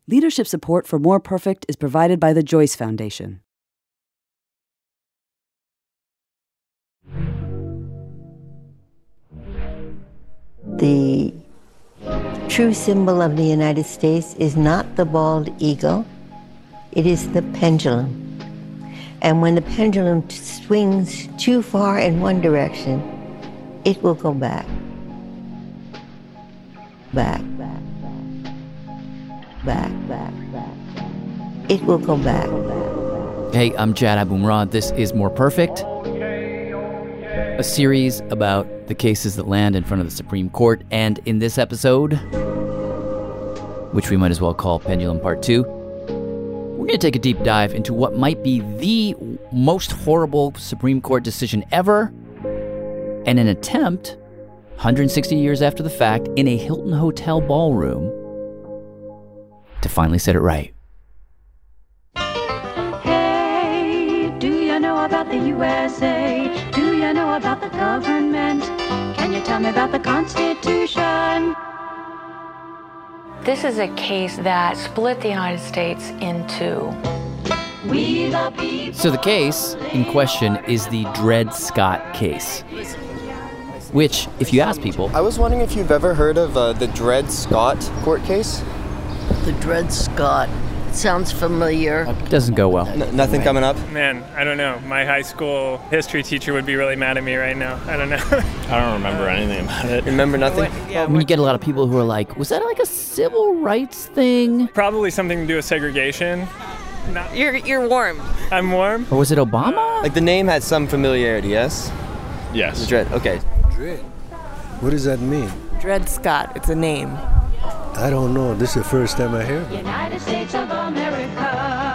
Leadership support for More Perfect is provided by the Joyce Foundation. The true symbol of the United States is not the bald eagle, it is the pendulum. And when the pendulum swings too far in one direction, it will go back. Back, back, back. Back, back, back. It will go back. Hey, I'm Jad Abumrad. This is More Perfect, a series about the cases that land in front of the Supreme Court. And in this episode, which we might as well call Pendulum Part 2, we're going to take a deep dive into what might be the most horrible Supreme Court decision ever, and an attempt, 160 years after the fact, in a Hilton Hotel ballroom, to finally set it right. Hey, do you know about the USA? Do you know about the government? Can you tell me about the Constitution? This is a case that split the United States in two. We the people. So the case in question is the Dred Scott case, which, if you ask people... I was wondering if you've ever heard of the Dred Scott court case? The Dred Scott. Sounds familiar. Doesn't go well. Nothing coming up? Man, I don't know. My high school history teacher would be really mad at me right now. I don't know. I don't remember anything about it. Remember nothing? I mean, you get a lot of people who are like, was that like a civil rights thing? Probably something to do with segregation. You're warm. I'm warm. Or was it Obama? Like the name had some familiarity, yes? Yes. Dred, okay. Dred? What does that mean? Dred Scott. It's a name. I don't know. This is the first time I hear it. United States of America.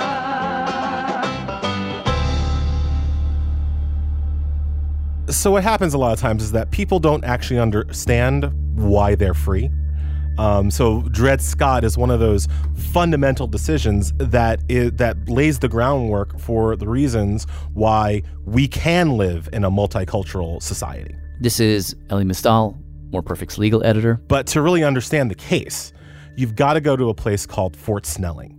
So what happens a lot of times is that people don't actually understand why they're free. So Dred Scott is one of those fundamental decisions that lays the groundwork for the reasons why we can live in a multicultural society. This is Elie Mystal, More Perfect's legal editor. But to really understand the case, you've got to go to a place called Fort Snelling.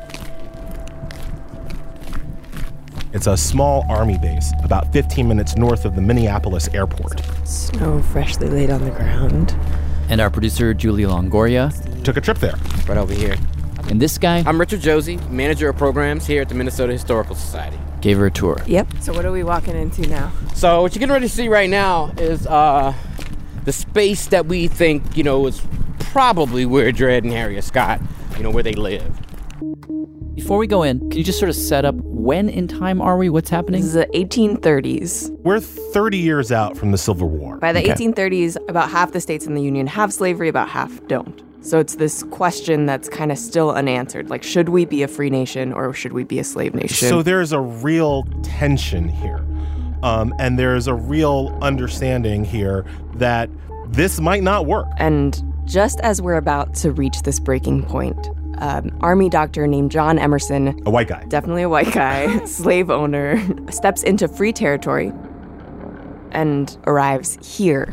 It's a small army base about 15 minutes north of the Minneapolis airport. Snow freshly laid on the ground. And our producer, Julia Longoria, took a trip there. Right over here. And this guy... I'm Richard Josie, manager of programs here at the Minnesota Historical Society. Gave her a tour. Yep. So what are we walking into now? So what you're getting ready to see right now is the space that we think, is probably where Dred and Harriet Scott, where they lived. Before we go in, can you just sort of set up when in time are we? What's happening? This is the 1830s. We're 30 years out from the Civil War. By the 1830s, about half the states in the Union have slavery, about half don't. So it's this question that's kind of still unanswered. Like, should we be a free nation or should we be a slave nation? So there's a real tension here. And there's a real understanding here that this might not work. And just as we're about to reach this breaking point, Army doctor named John Emerson, a white guy, definitely a white guy, slave owner, steps into free territory and arrives here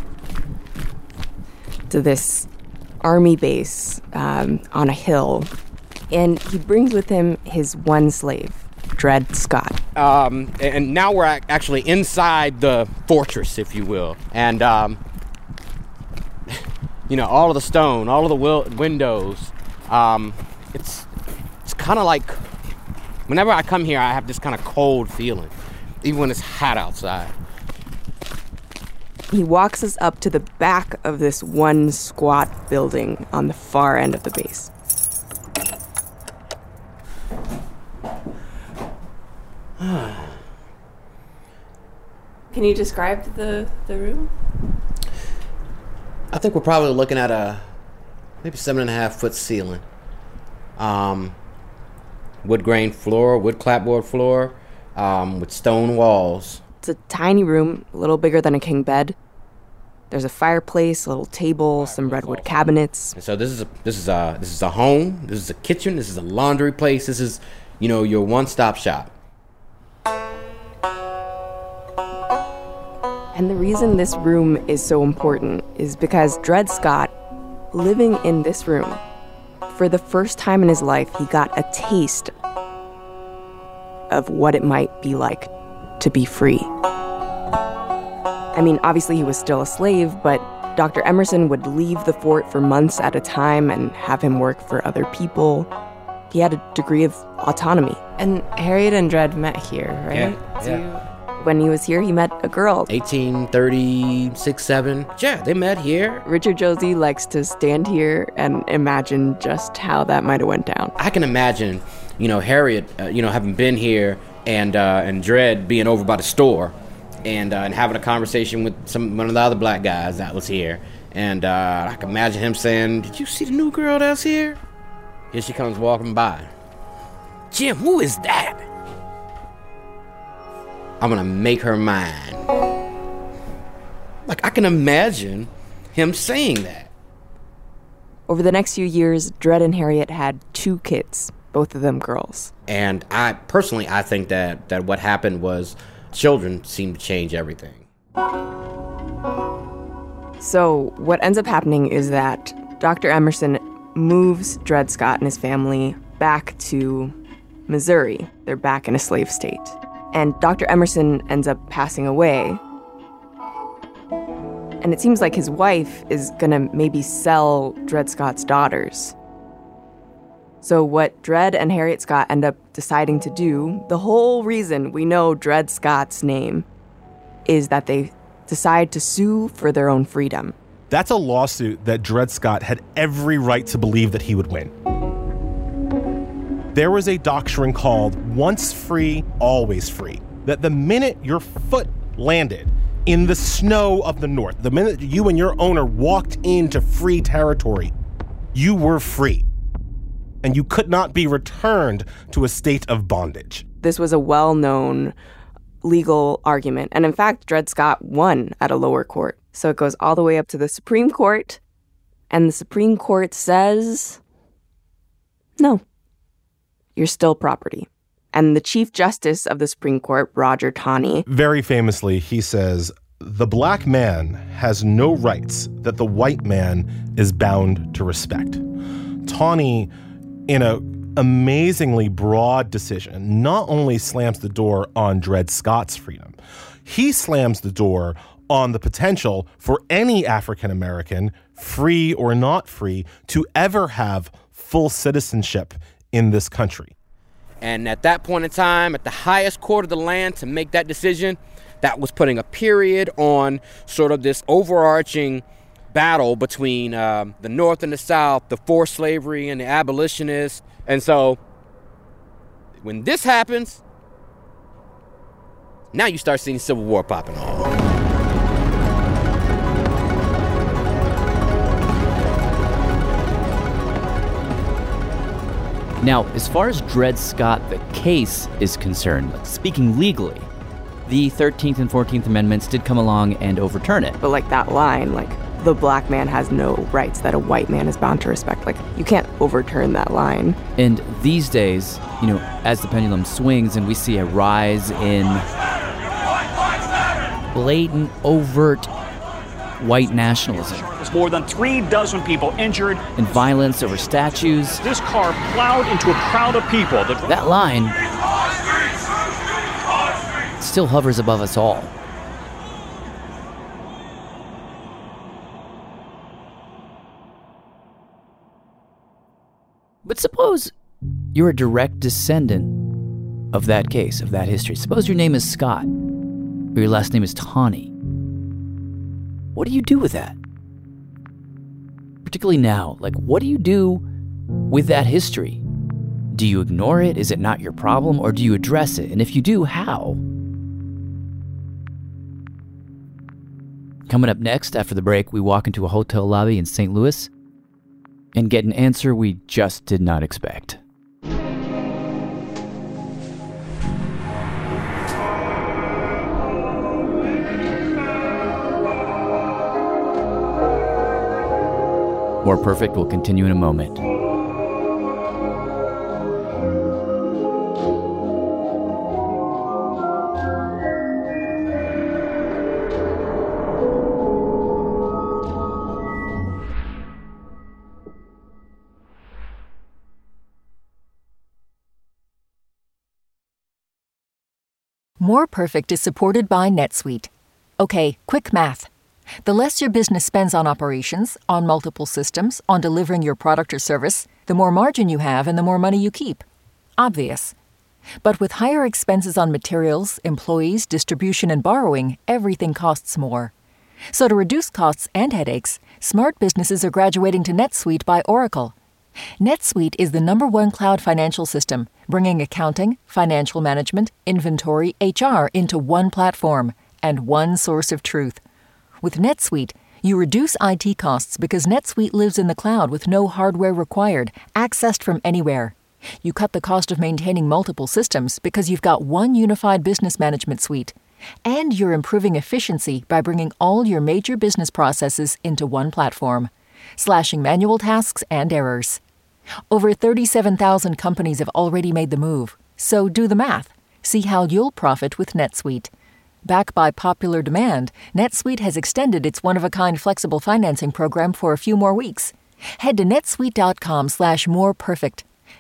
to this army base on a hill. And he brings with him his one slave, Dred Scott. And now we're actually inside the fortress, if you will. And, all of the stone, all of the windows, it's kind of like, whenever I come here, I have this kind of cold feeling, even when it's hot outside. He walks us up to the back of this one squat building on the far end of the base. Can you describe the room? I think we're probably looking at a maybe 7.5-foot ceiling. Wood grain floor, wood clapboard floor, with stone walls. It's a tiny room, a little bigger than a king bed. There's a fireplace, a little table, some redwood cabinets. And so this is a home. This is a kitchen. This is a laundry place. This is, your one-stop shop. And the reason this room is so important is because Dred Scott, living in this room for the first time in his life, he got a taste of what it might be like to be free. I mean, obviously he was still a slave, but Dr. Emerson would leave the fort for months at a time and have him work for other people. He had a degree of autonomy. And Harriet and Dred met here, right? Yeah. When he was here, he met a girl. 1836, 7. Yeah, they met here. Richard Josey likes to stand here and imagine just how that might have went down. I can imagine, Harriet, having been here and Dred being over by the store and having a conversation with one of the other black guys that was here. And I can imagine him saying, "Did you see the new girl that's here?" Here she comes walking by. "Jim, who is that?" "I'm gonna make her mine." Like, I can imagine him saying that. Over the next few years, Dred and Harriet had 2 kids, both of them girls. And I think that what happened was children seem to change everything. So what ends up happening is that Dr. Emerson moves Dred Scott and his family back to Missouri. They're back in a slave state. And Dr. Emerson ends up passing away. And it seems like his wife is gonna maybe sell Dred Scott's daughters. So what Dred and Harriet Scott end up deciding to do, the whole reason we know Dred Scott's name, is that they decide to sue for their own freedom. That's a lawsuit that Dred Scott had every right to believe that he would win. There was a doctrine called once free, always free. That the minute your foot landed in the snow of the North, the minute you and your owner walked into free territory, you were free. And you could not be returned to a state of bondage. This was a well-known legal argument. And in fact, Dred Scott won at a lower court. So it goes all the way up to the Supreme Court. And the Supreme Court says, no, you're still property. And the Chief Justice of the Supreme Court, Roger Taney, very famously, he says, the black man has no rights that the white man is bound to respect. Taney, in an amazingly broad decision, not only slams the door on Dred Scott's freedom, he slams the door on the potential for any African American, free or not free, to ever have full citizenship in this country. And at that point in time, at the highest court of the land, to make that decision, that was putting a period on sort of this overarching battle between the North and the South, the forced slavery and the abolitionists. And so when this happens, now you start seeing Civil War popping off. Now, as far as Dred Scott, the case, is concerned, speaking legally, the 13th and 14th Amendments did come along and overturn it. But like that line, like the black man has no rights that a white man is bound to respect. Like, you can't overturn that line. And these days, as the pendulum swings and we see a rise in blatant, overt white nationalism. There's more than 36 people injured. And violence over statues. This car plowed into a crowd of people. That line still hovers above us all. But suppose you're a direct descendant of that case, of that history. Suppose your name is Scott, or your last name is Taney. What do you do with that? Particularly now, what do you do with that history? Do you ignore it? Is it not your problem? Or do you address it? And if you do, how? Coming up next, after the break, we walk into a hotel lobby in St. Louis and get an answer we just did not expect. More Perfect will continue in a moment. More Perfect is supported by NetSuite. Okay, quick math. The less your business spends on operations, on multiple systems, on delivering your product or service, the more margin you have and the more money you keep. Obvious. But with higher expenses on materials, employees, distribution, and borrowing, everything costs more. So to reduce costs and headaches, smart businesses are graduating to NetSuite by Oracle. NetSuite is the #1 cloud financial system, bringing accounting, financial management, inventory, HR into one platform and one source of truth. With NetSuite, you reduce IT costs because NetSuite lives in the cloud with no hardware required, accessed from anywhere. You cut the cost of maintaining multiple systems because you've got one unified business management suite. And you're improving efficiency by bringing all your major business processes into one platform, slashing manual tasks and errors. Over 37,000 companies have already made the move, so do the math. See how you'll profit with NetSuite. Backed by popular demand, NetSuite has extended its one-of-a-kind flexible financing program for a few more weeks. Head to netsuite.com/moreperfect.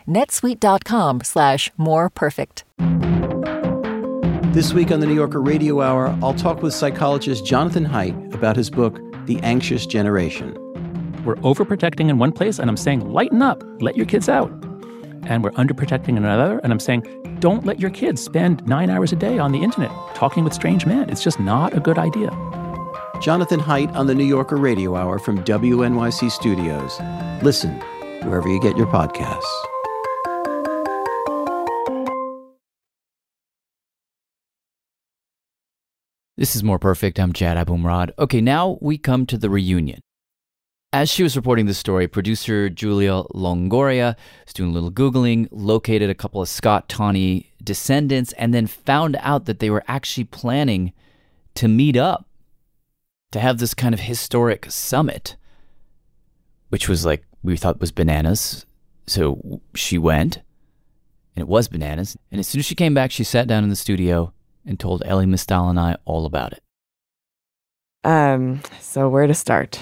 netsuite.com/moreperfect. This week on the New Yorker Radio Hour, I'll talk with psychologist Jonathan Haidt about his book, The Anxious Generation. We're overprotecting in one place, and I'm saying, lighten up, let your kids out. And we're underprotecting in another, and I'm saying, don't let your kids spend 9 hours a day on the internet talking with strange men. It's just not a good idea. Jonathan Haidt on the New Yorker Radio Hour from WNYC Studios. Listen wherever you get your podcasts. This is More Perfect. I'm Jad Abumrad. Okay, now we come to the reunion. As she was reporting this story, producer Julia Longoria was doing a little Googling, located a couple of Scott Tawney descendants, and then found out that they were actually planning to meet up, to have this kind of historic summit, which was like, we thought was bananas. So she went, and it was bananas. And as soon as she came back, she sat down in the studio and told Elie Mystal and I all about it. So where to start?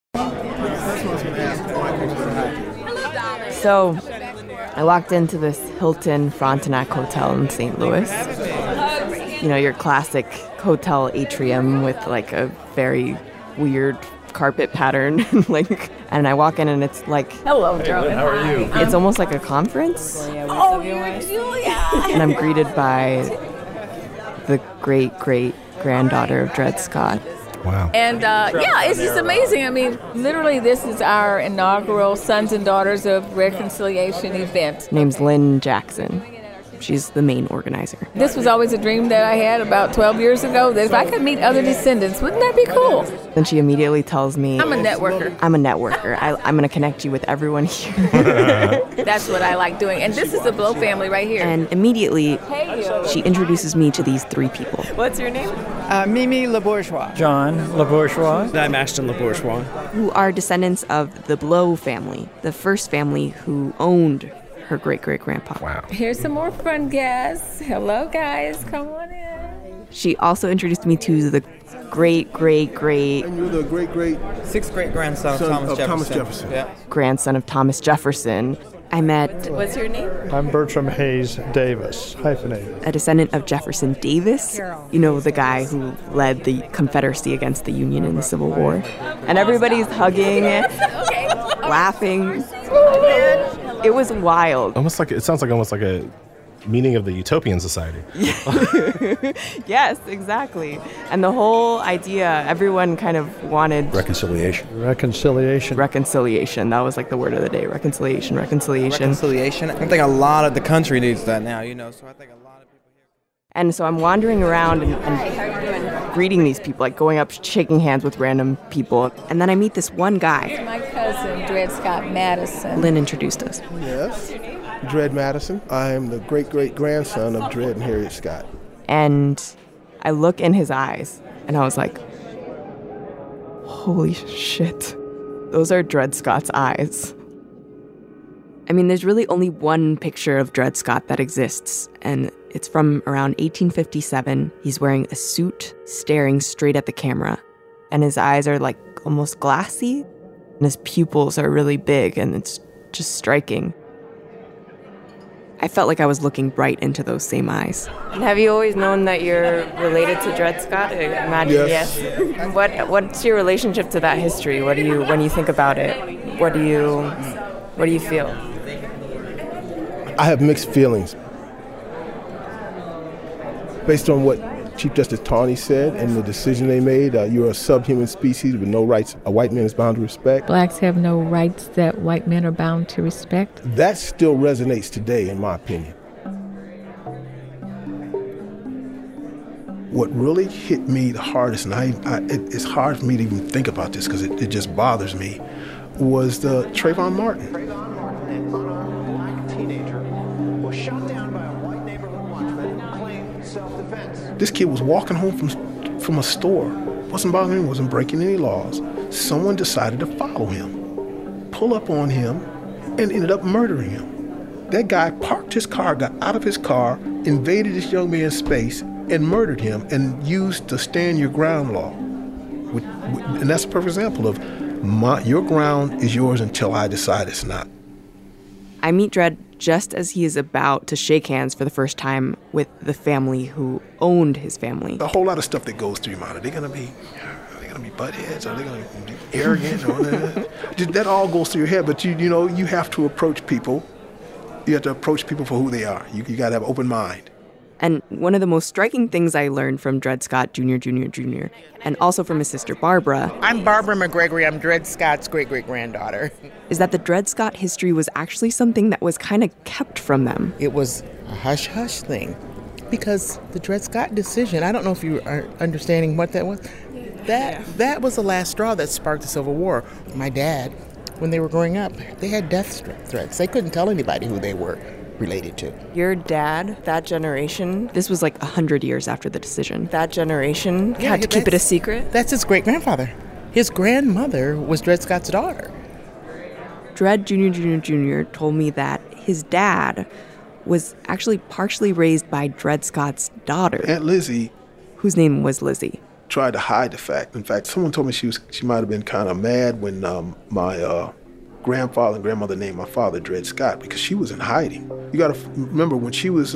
So I walked into this Hilton Frontenac Hotel in St. Louis. You know, your classic hotel atrium with like a very weird carpet pattern. And I walk in and it's like, hello, Jonathan. How are you? It's almost like a conference. Oh, you're Julia. And I'm greeted by the great-great-granddaughter of Dred Scott. Wow. And yeah, it's just amazing. I mean, literally, this is our inaugural Sons and Daughters of Reconciliation event. Name's Lynn Jackson. She's the main organizer. This was always a dream that I had about 12 years ago, that if I could meet other descendants, wouldn't that be cool? Then she immediately tells me, I'm a networker. I'm a networker. I'm going to connect you with everyone here. That's what I like doing. And this is the Blow family right here. And immediately, she introduces me to these three people. What's your name? Mimi LeBourgeois. John LeBourgeois. I'm Ashton LeBourgeois. Who are descendants of the Blow family, the first family who owned her great-great-grandpa. Wow. Here's some more fun guests. Hello, guys. Come on in. She also introduced me to the great-great-great... And you're the great-great... Sixth great-grandson of Thomas Jefferson. Yeah. Grandson of Thomas Jefferson. I met... What's your name? I'm Bertram Hayes Davis, hyphenated. A descendant of Jefferson Davis. You know, the guy who led the Confederacy against the Union in the Civil War. And everybody's hugging, laughing. It was wild. It sounds like almost like a meeting of the Utopian Society. Yes, exactly. And the whole idea, everyone kind of wanted... Reconciliation. Reconciliation. That was like the word of the day. Reconciliation. I think a lot of the country needs that now, you know, so I think a lot of people here... And so I'm wandering around and greeting these people, like going up, shaking hands with random people. And then I meet this one guy. My cousin, Dred Scott Madison. Lynn introduced us. Yes. Dred Madison. I am the great-great-grandson of Dred and Harriet Scott. And I look in his eyes, and I was like, holy shit. Those are Dred Scott's eyes. I mean, there's really only one picture of Dred Scott that exists, and it's from around 1857. He's wearing a suit, staring straight at the camera, and his eyes are like almost glassy, and his pupils are really big, and it's just striking. I felt like I was looking right into those same eyes. And have you always known that you're related to Dred Scott? I imagine yes. What's your relationship to that history? What do you, when you think about it, what do you feel? I have mixed feelings. Based on what Chief Justice Taney said and the decision they made, you're a subhuman species with no rights a white man is bound to respect. Blacks have no rights that white men are bound to respect. That still resonates today, in my opinion. What really hit me the hardest, and it's hard for me to even think about this because it just bothers me, was the Trayvon Martin. This kid was walking home from a store. Wasn't bothering him, wasn't breaking any laws. Someone decided to follow him, pull up on him, and ended up murdering him. That guy parked his car, got out of his car, invaded this young man's space, and murdered him, and used the stand your ground law. And that's a perfect example of your ground is yours until I decide it's not. I meet Dred just as he is about to shake hands for the first time with the family who owned his family. A whole lot of stuff that goes through your mind. Are they gonna be butt heads? Are they gonna be arrogant? That all goes through your head. But you have to approach people. You have to approach people for who they are. You got to have an open mind. And one of the most striking things I learned from Dred Scott Jr., and also from his sister Barbara. I'm Barbara McGregory. I'm Dred Scott's great-great-granddaughter. Is that the Dred Scott history was actually something that was kind of kept from them. It was a hush-hush thing. Because the Dred Scott decision, I don't know if you are understanding what that was. That was the last straw that sparked the Civil War. My dad, when they were growing up, they had death threats. They couldn't tell anybody who they were related to. Your dad, that generation, this was like 100 years after the decision. That generation had to keep it a secret? That's his great-grandfather. His grandmother was Dred Scott's daughter. Dred Jr. told me that his dad was actually partially raised by Dred Scott's daughter. Aunt Lizzie. Whose name was Lizzie. Tried to hide the fact. In fact, someone told me she might have been kind of mad when my grandfather and grandmother named my father Dred Scott because she was in hiding. You got to remember, when she was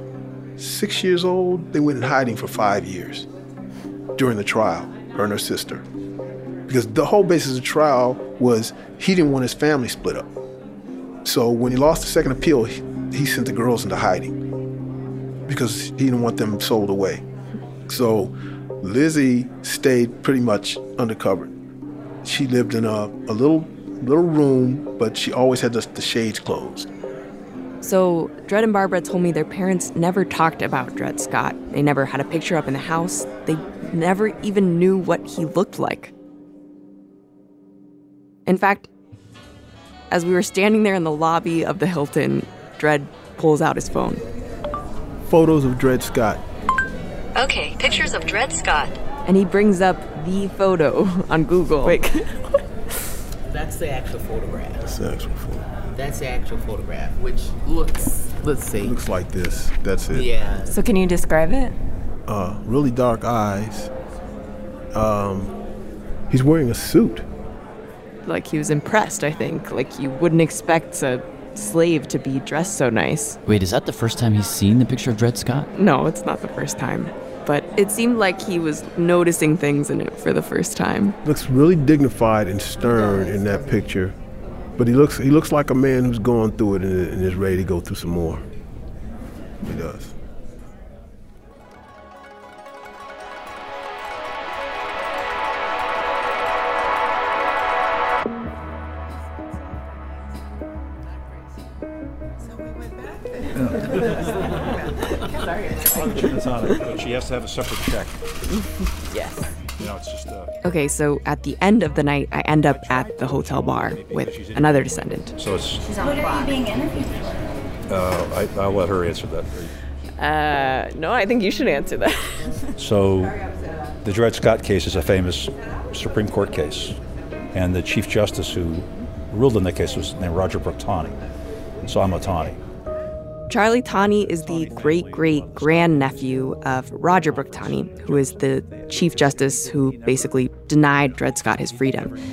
6 years old, they went in hiding for 5 years during the trial, her and her sister. Because the whole basis of the trial was he didn't want his family split up. So when he lost the second appeal, he sent the girls into hiding because he didn't want them sold away. So Lizzie stayed pretty much undercover. She lived in a little room, but she always had the shades closed. So Dred and Barbara told me their parents never talked about Dred Scott. They never had a picture up in the house. They never even knew what he looked like. In fact, as we were standing there in the lobby of the Hilton, Dred pulls out his phone. Photos of Dred Scott. Okay, pictures of Dred Scott. And he brings up the photo on Google. Wait. That's the actual photograph. That's the actual photograph. That's the actual photograph, which looks, let's see. It looks like this. That's it. Yeah. So can you describe it? Really dark eyes. He's wearing a suit. Like he was impressed, I think. Like you wouldn't expect a slave to be dressed so nice. Wait, is that the first time he's seen the picture of Dred Scott? No, it's not the first time. But it seemed like he was noticing things in it for the first time. Looks really dignified and stern in that picture. But he looks like a man who's gone through it and is ready to go through some more. He does. She has to have a separate check. Yes. It's just Okay, so at the end of the night, I end up at the hotel bar with another descendant. So it's. She's on the clock. What are you being interviewed for? I'll let her answer that. No, I think you should answer that. So, the Dred Scott case is a famous Supreme Court case, and the Chief Justice who ruled in that case was named Roger Brooke Taney. So I'm a Taney. Charlie Taney is the great-great-grandnephew of Roger Brooke Taney, who is the Chief Justice who basically denied Dred Scott his freedom.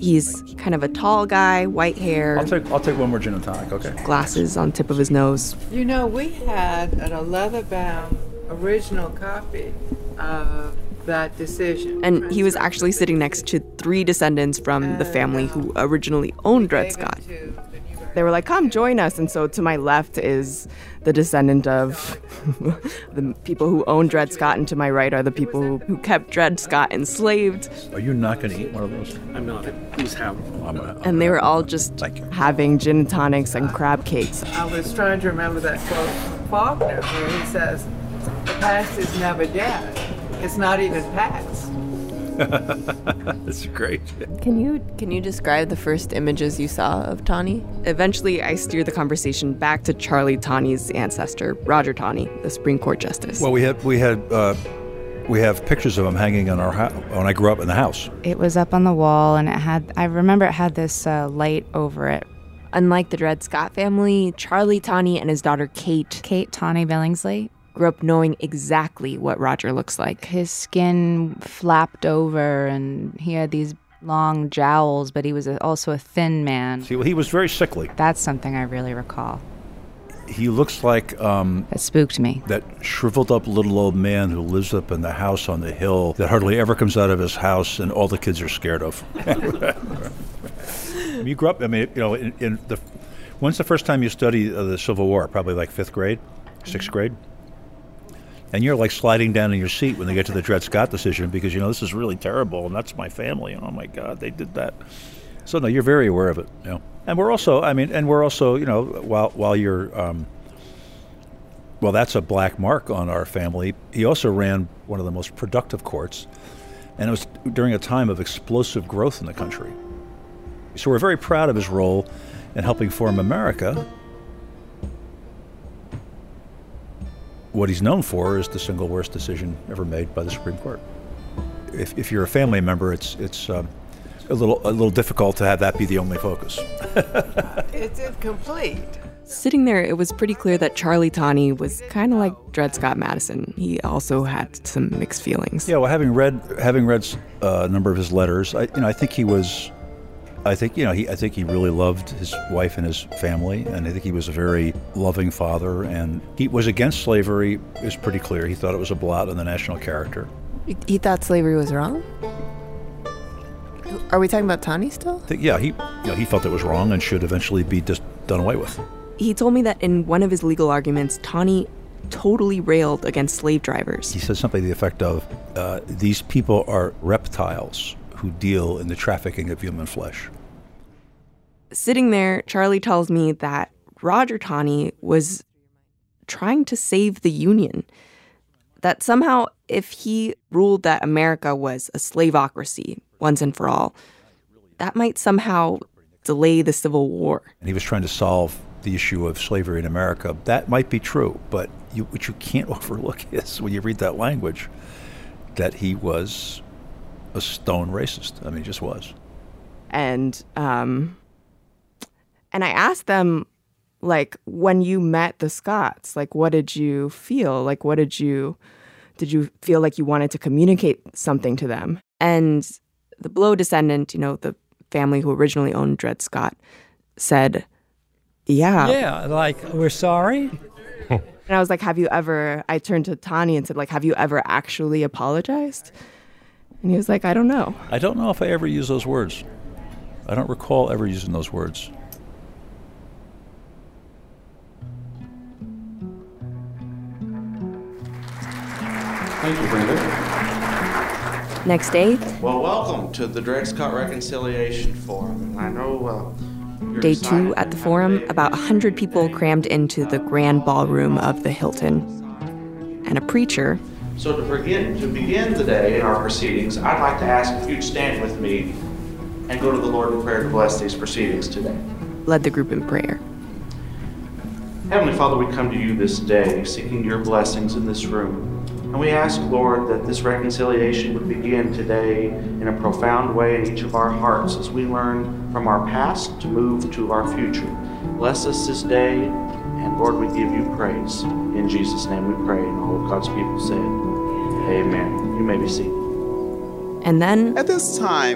He's kind of a tall guy, white hair. I'll take one more gin and tonic, okay? Glasses on tip of his nose. You know, we had a leather-bound original copy of that decision. And he was actually sitting next to 3 descendants from the family who originally owned Dred Scott. They were like, come join us. And so to my left is the descendant of the people who owned Dred Scott, and to my right are the people who kept Dred Scott enslaved. Are you not going to eat one of those? I'm not. Please have. And they were all just having gin and tonics and crab cakes. I was trying to remember that quote from Faulkner where he says, the past is never dead. It's not even past. That's great. Can you describe the first images you saw of Taney? Eventually, I steered the conversation back to Charlie Taney's ancestor, Roger Taney, the Supreme Court justice. Well, we have pictures of him hanging on our house when I grew up in the house. It was up on the wall, and I remember it had this light over it. Unlike the Dred Scott family, Charlie Taney and his daughter Kate Taney Billingsley, grew up knowing exactly what Roger looks like. His skin flapped over, and he had these long jowls, but he was also a thin man. See, well, he was very sickly. That's something I really recall. He looks like... That spooked me. That shriveled up little old man who lives up in the house on the hill that hardly ever comes out of his house and all the kids are scared of. You grew up, I mean, you know, when's the first time you studied the Civil War? Probably like 5th grade, 6th grade? And you're like sliding down in your seat when they get to the Dred Scott decision because, you know, this is really terrible and that's my family and oh my God, they did that. So no, you're very aware of it, you know. And we're also, you know, while you're, well, that's a black mark on our family. He also ran one of the most productive courts, and it was during a time of explosive growth in the country. So we're very proud of his role in helping form America. What he's known for is the single worst decision ever made by the Supreme Court. If you're a family member, it's a little difficult to have that be the only focus. It's incomplete. Sitting there, it was pretty clear that Charlie Taney was kind of like Dred Scott Madison. He also had some mixed feelings. Yeah, well, having read a number of his letters, I think he really loved his wife and his family, and I think he was a very loving father, and he was against slavery. It was pretty clear. He thought it was a blot on the national character. He thought slavery was wrong? Are we talking about Taney still? He felt it was wrong and should eventually be just done away with. He told me that in one of his legal arguments, Taney totally railed against slave drivers. He said something to the effect of, these people are reptiles who deal in the trafficking of human flesh. Sitting there, Charlie tells me that Roger Taney was trying to save the Union. That somehow, if he ruled that America was a slaveocracy once and for all, that might somehow delay the Civil War. And he was trying to solve the issue of slavery in America. That might be true, but what you can't overlook is, when you read that language, that he was a stone racist. I mean, he just was. And I asked them, like, when you met the Scotts, like, what did you feel? Like, did you feel like you wanted to communicate something to them? And the Blow descendant, you know, the family who originally owned Dred Scott, said, yeah. Yeah, like, we're sorry. And I was like, I turned to Taney and said, like, have you ever actually apologized? And he was like, I don't know. I don't know if I ever used those words. I don't recall ever using those words. Thank you, Brenda. Next day. Well, welcome to the Dred Scott Reconciliation Forum. I know Day 2 at the forum, about 100 people crammed into the grand ballroom of the Hilton. And a preacher. So to begin the day in our proceedings, I'd like to ask if you'd stand with me and go to the Lord in prayer to bless these proceedings today. Led the group in prayer. Heavenly Father, we come to you this day seeking your blessings in this room. And we ask, Lord, that this reconciliation would begin today in a profound way in each of our hearts as we learn from our past to move to our future. Bless us this day, and Lord, we give you praise. In Jesus' name we pray, and all of God's people said, Amen. You may be seated. And then, at this time,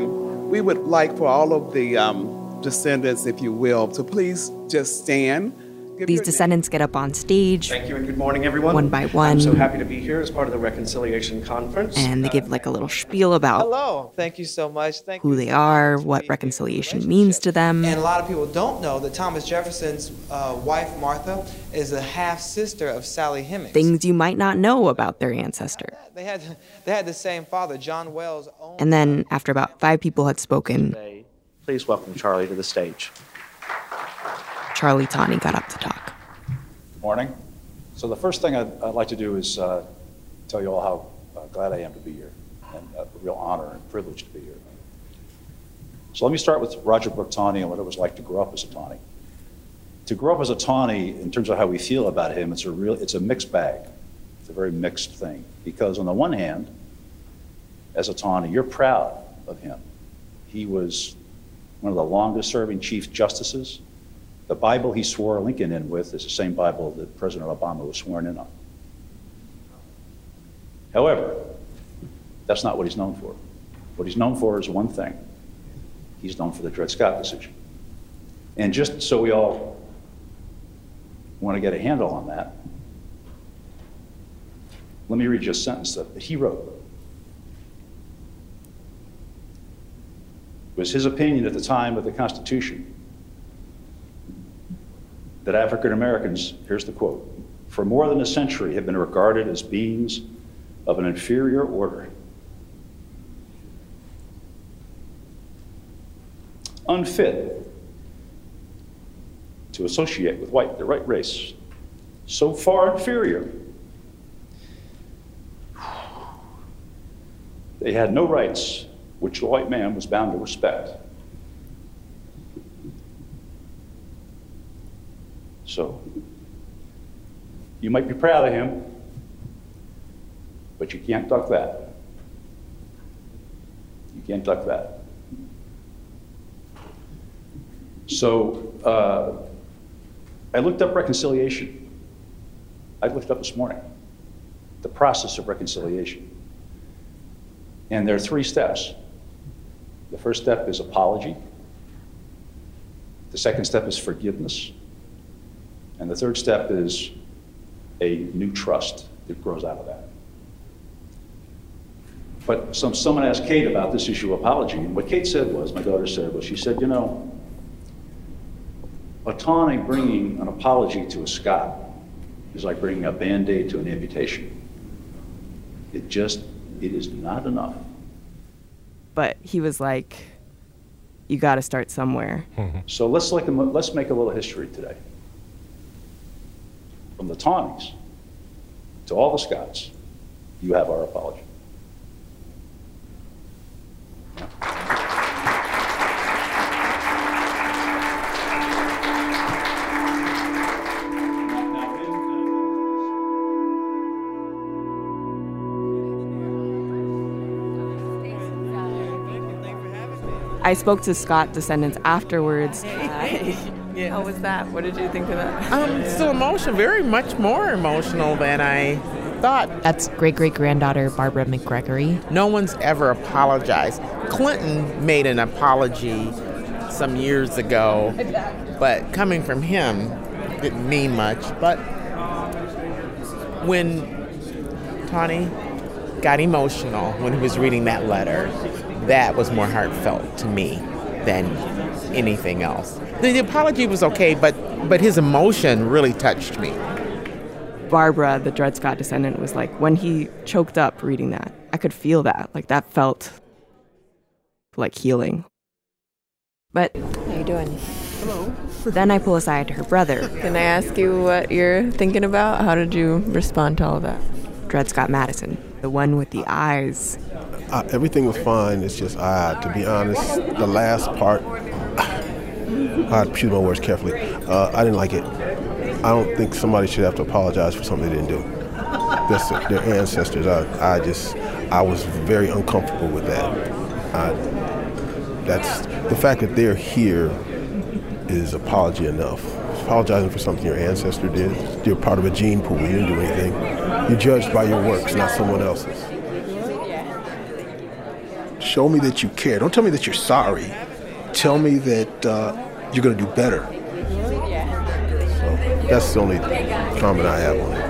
We would like for all of the descendants, if you will, to please just stand. These descendants get up on stage. Thank you and good morning, everyone. One by one. I'm so happy to be here as part of the Reconciliation Conference. And they give like a little spiel about Hello, thank you so much. who they are, what reconciliation means to them. And a lot of people don't know that Thomas Jefferson's wife, Martha, is a half-sister of Sally Hemings. Things you might not know about their ancestor. They had the same father, John Wells. And then, after about 5 people had spoken, Please welcome Charlie to the stage. Charlie Taney got up to talk. Morning. So the first thing I'd like to do is tell you all how glad I am to be here, and a real honor and privilege to be here. So let me start with Roger Brooke Taney and what it was like to grow up as a Taney. To grow up as a Taney, in terms of how we feel about him, it's a mixed bag. It's a very mixed thing, because on the one hand, as a Taney, you're proud of him. He was one of the longest serving Chief Justices. The Bible he swore Lincoln in with is the same Bible that President Obama was sworn in on. However, that's not what he's known for. What he's known for is one thing. He's known for the Dred Scott decision. And just so we all want to get a handle on that, let me read you a sentence that he wrote. It was his opinion at the time of the Constitution that African Americans, here's the quote, for more than a century have been regarded as beings of an inferior order, unfit to associate with the right race, so far inferior, they had no rights which the white man was bound to respect. So, you might be proud of him, but you can't duck that. You can't duck that. So, I looked up reconciliation. I looked up this morning, the process of reconciliation. And there are 3 steps. The first step is apology. The second step is forgiveness. And the third step is a new trust that grows out of that. But someone asked Kate about this issue of apology, and what Kate said was, my daughter said, was she said, you know, a Taney bringing an apology to a Scott is like bringing a Band-Aid to an amputation. It is not enough. But he was like, you got to start somewhere. So let's make a little history today. From the Taneys to all the Scotts, you have our apology. I spoke to Scott descendants afterwards. How was that? What did you think of that? Still emotional, very much more emotional than I thought. That's great-great-granddaughter Barbara McGregory. No one's ever apologized. Clinton made an apology some years ago, but coming from him didn't mean much. But when Taney got emotional when he was reading that letter, that was more heartfelt to me than anything else. The apology was okay, but his emotion really touched me. Barbara, the Dred Scott descendant, was like, when he choked up reading that, I could feel that. Like, that felt like healing. But how you doing? Hello. Then I pull aside her brother. Can I ask you what you're thinking about? How did you respond to all of that? Dred Scott Madison, the one with the eyes. Everything was fine. It's just, to be honest, the last part, I choose my words carefully. I didn't like it. I don't think somebody should have to apologize for something they didn't do. That's their ancestors. I was very uncomfortable with that. That's the fact that they're here is apology enough. Apologizing for something your ancestor did. You're part of a gene pool. You didn't do anything. You're judged by your works, not someone else's. Show me that you care. Don't tell me that you're sorry. Tell me that you're going to do better. So that's the only comment I have on it.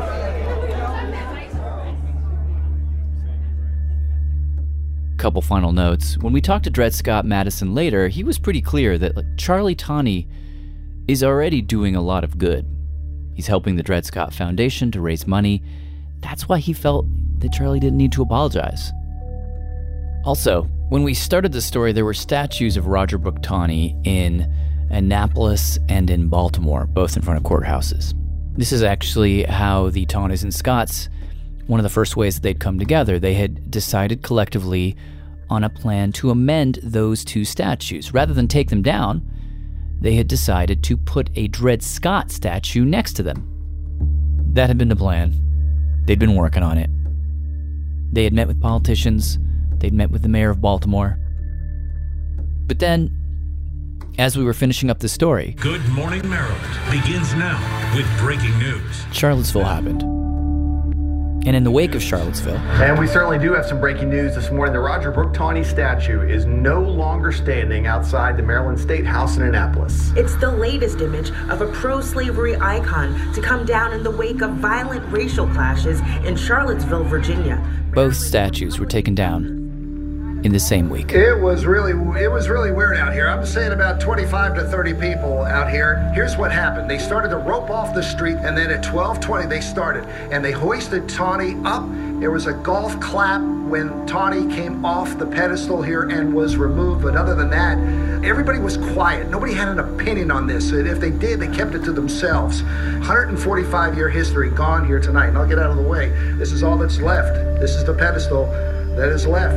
Couple final notes. When we talked to Dred Scott Madison later, he was pretty clear that Charlie Tawney is already doing a lot of good. He's helping the Dred Scott Foundation to raise money. That's why he felt that Charlie didn't need to apologize. Also, when we started the story, there were statues of Roger Brooke Tawney in Annapolis and in Baltimore, both in front of courthouses. This is actually how the Tawneys and Scotts, one of the first ways that they'd come together. They had decided collectively on a plan to amend those two statues. Rather than take them down, they had decided to put a Dred Scott statue next to them. That had been the plan. They'd been working on it. They had met with politicians. They'd met with the mayor of Baltimore. But then, as we were finishing up the story, Good Morning Maryland begins now with breaking news. Charlottesville happened. And in the wake of Charlottesville, and we certainly do have some breaking news this morning. The Roger Brooke Tawney statue is no longer standing outside the Maryland State House in Annapolis. It's the latest image of a pro-slavery icon to come down in the wake of violent racial clashes in Charlottesville, Virginia. both statues were taken down in the same week. It was really weird out here. I'm saying about 25 to 30 people out here. Here's what happened. They started to rope off the street, and then at 12:20 they started, and they hoisted Tawney up. There was a golf clap when Tawney came off the pedestal here and was removed, but other than that, everybody was quiet. Nobody had an opinion on this. If they did, they kept it to themselves. 145-year history gone here tonight, and I'll get out of the way. This is all that's left. This is the pedestal that is left.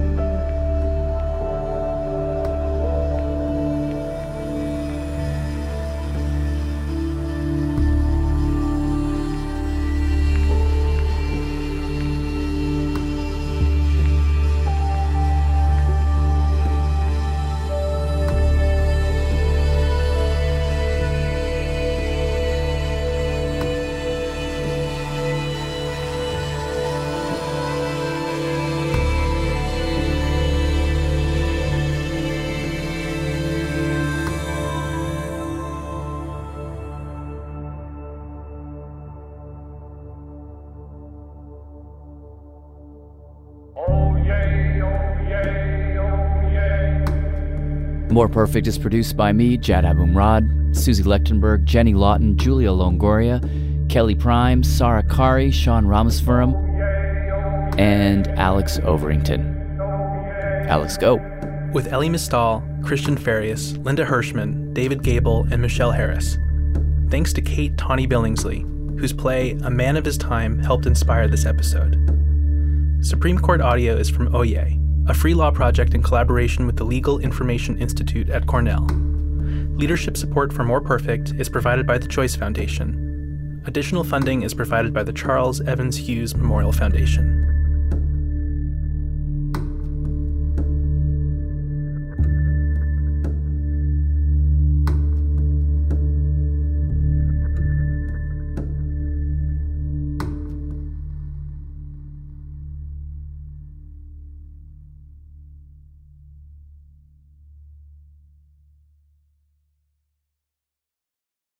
More Perfect is produced by me, Jad Abumrad, Susie Lechtenberg, Jenny Lawton, Julia Longoria, Kelly Prime, Sarah Kari, Sean Ramaswaram, and Alex Overington. Alex, go. With Ellie Mistal, Christian Farias, Linda Hirschman, David Gable, and Michelle Harris. Thanks to Kate Tawney Billingsley, whose play A Man of His Time helped inspire this episode. Supreme Court audio is from Oye, a free law project in collaboration with the Legal Information Institute at Cornell. Leadership support for More Perfect is provided by the Choice Foundation. Additional funding is provided by the Charles Evans Hughes Memorial Foundation.